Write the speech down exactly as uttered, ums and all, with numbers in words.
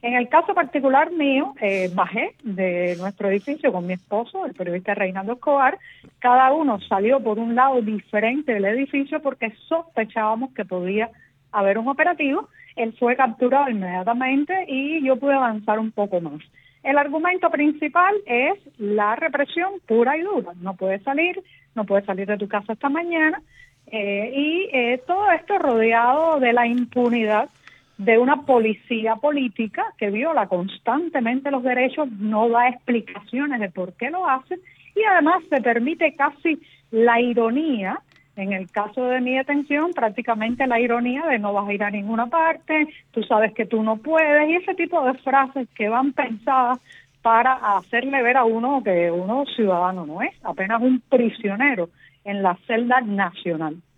En el caso particular mío, eh, bajé de nuestro edificio con mi esposo, el periodista Reinaldo Escobar. Cada uno salió por un lado diferente del edificio porque sospechábamos que podía haber un operativo. Él fue capturado inmediatamente y yo pude avanzar un poco más. El argumento principal es la represión pura y dura. No puedes salir, no puedes salir de tu casa esta mañana. Eh, y eh, todo esto rodeado de la impunidad de una policía política que viola constantemente los derechos, no da explicaciones de por qué lo hace y además se permite casi la ironía. En el caso de mi detención, prácticamente la ironía de no vas a ir a ninguna parte, tú sabes que tú no puedes, y ese tipo de frases que van pensadas para hacerle ver a uno que uno ciudadano no es, apenas un prisionero en la celda nacional.